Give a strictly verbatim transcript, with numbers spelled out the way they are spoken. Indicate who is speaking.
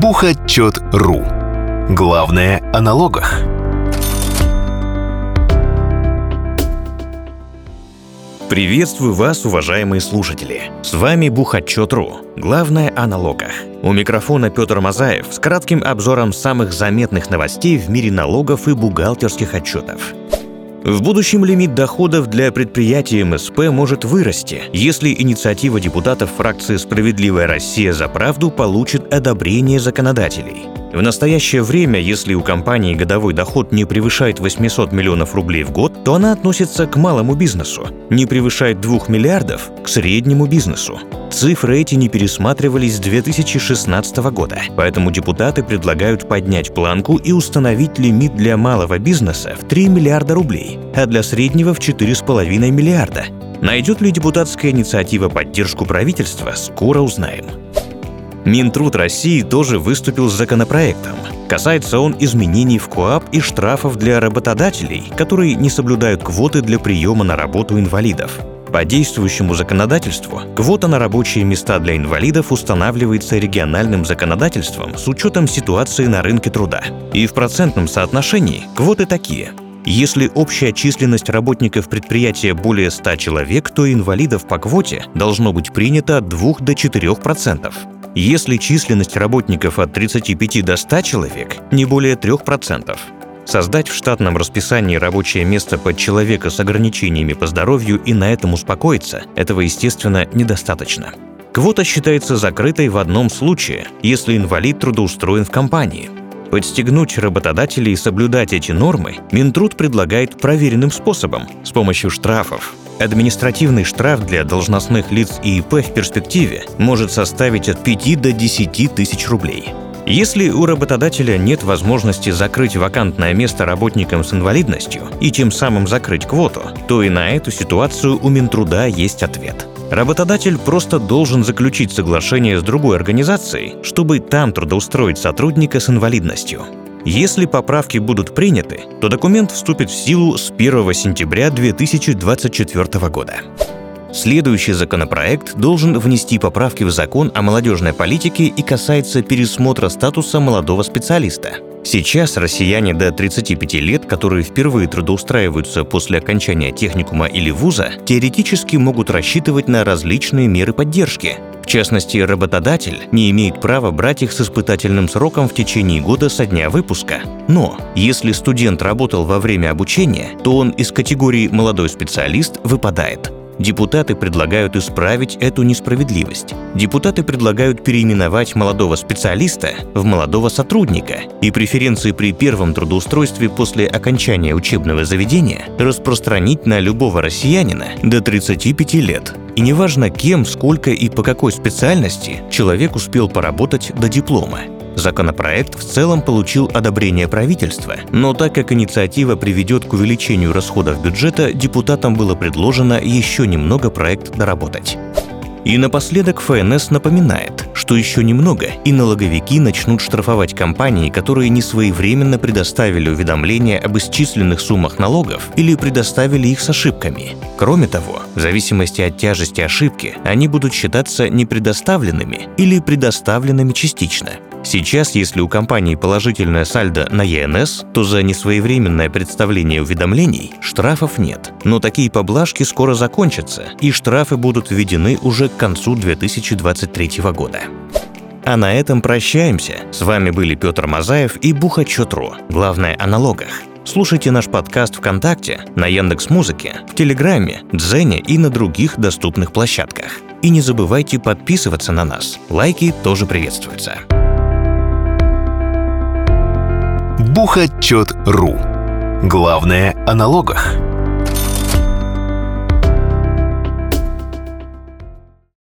Speaker 1: Бухотчет.ру. Главное о налогах.
Speaker 2: Приветствую вас, уважаемые слушатели! С вами Бухотчет.ру. Главное о налогах. У микрофона Петр Мазаев с кратким обзором самых заметных новостей в мире налогов и бухгалтерских отчетов. В будущем лимит доходов для предприятий эм эс пэ может вырасти, если инициатива депутатов фракции «Справедливая Россия за правду» получит одобрение законодателей. В настоящее время, если у компании годовой доход не превышает восемьсот миллионов рублей в год, то она относится к малому бизнесу, не превышает двух миллиардов – к среднему бизнесу. Цифры эти не пересматривались с две тысячи шестнадцатого года, поэтому депутаты предлагают поднять планку и установить лимит для малого бизнеса в три миллиарда рублей, а для среднего в четыре с половиной миллиарда. Найдет ли депутатская инициатива поддержку правительства, скоро узнаем. Минтруд России тоже выступил с законопроектом. Касается он изменений в КоАП и штрафов для работодателей, которые не соблюдают квоты для приема на работу инвалидов. По действующему законодательству, квота на рабочие места для инвалидов устанавливается региональным законодательством с учетом ситуации на рынке труда. И в процентном соотношении квоты такие. Если общая численность работников предприятия более ста человек, то инвалидов по квоте должно быть принято от двух до четырёх процентов. Если численность работников от тридцати пяти до ста человек, не более трёх процентов. Создать в штатном расписании рабочее место под человека с ограничениями по здоровью и на этом успокоиться – этого, естественно, недостаточно. Квота считается закрытой в одном случае, если инвалид трудоустроен в компании. Подстегнуть работодателей соблюдать эти нормы Минтруд предлагает проверенным способом – с помощью штрафов. Административный штраф для должностных лиц и и пэ в перспективе может составить от пяти до десяти тысяч рублей. Если у работодателя нет возможности закрыть вакантное место работникам с инвалидностью и тем самым закрыть квоту, то и на эту ситуацию у Минтруда есть ответ. Работодатель просто должен заключить соглашение с другой организацией, чтобы там трудоустроить сотрудника с инвалидностью. Если поправки будут приняты, то документ вступит в силу с первого сентября две тысячи двадцать четвёртого года. Следующий законопроект должен внести поправки в закон о молодежной политике и касается пересмотра статуса молодого специалиста. Сейчас россияне до тридцати пяти лет, которые впервые трудоустраиваются после окончания техникума или вуза, теоретически могут рассчитывать на различные меры поддержки. В частности, работодатель не имеет права брать их с испытательным сроком в течение года со дня выпуска. Но если студент работал во время обучения, то он из категории «молодой специалист» выпадает. Депутаты предлагают исправить эту несправедливость. Депутаты предлагают переименовать молодого специалиста в молодого сотрудника и преференции при первом трудоустройстве после окончания учебного заведения распространить на любого россиянина до тридцати пяти лет. И неважно кем, сколько и по какой специальности человек успел поработать до диплома. Законопроект в целом получил одобрение правительства, но так как инициатива приведет к увеличению расходов бюджета, депутатам было предложено еще немного проект доработать. И напоследок эф эн эс напоминает, что еще немного, и налоговики начнут штрафовать компании, которые несвоевременно предоставили уведомления об исчисленных суммах налогов или предоставили их с ошибками. Кроме того, в зависимости от тяжести ошибки, они будут считаться непредоставленными или предоставленными частично. Сейчас, если у компании положительное сальдо на е эн эс, то за несвоевременное представление уведомлений штрафов нет. Но такие поблажки скоро закончатся, и штрафы будут введены уже к концу две тысячи двадцать третьего года. А на этом прощаемся. С вами были Петр Мазаев и Бухотчет.ру. Главное о налогах. Слушайте наш подкаст ВКонтакте, на Яндекс.Музыке, в Телеграме, Дзене и на других доступных площадках. И не забывайте подписываться на нас. Лайки тоже приветствуются.
Speaker 1: Бухотчет.ру. Главное о налогах.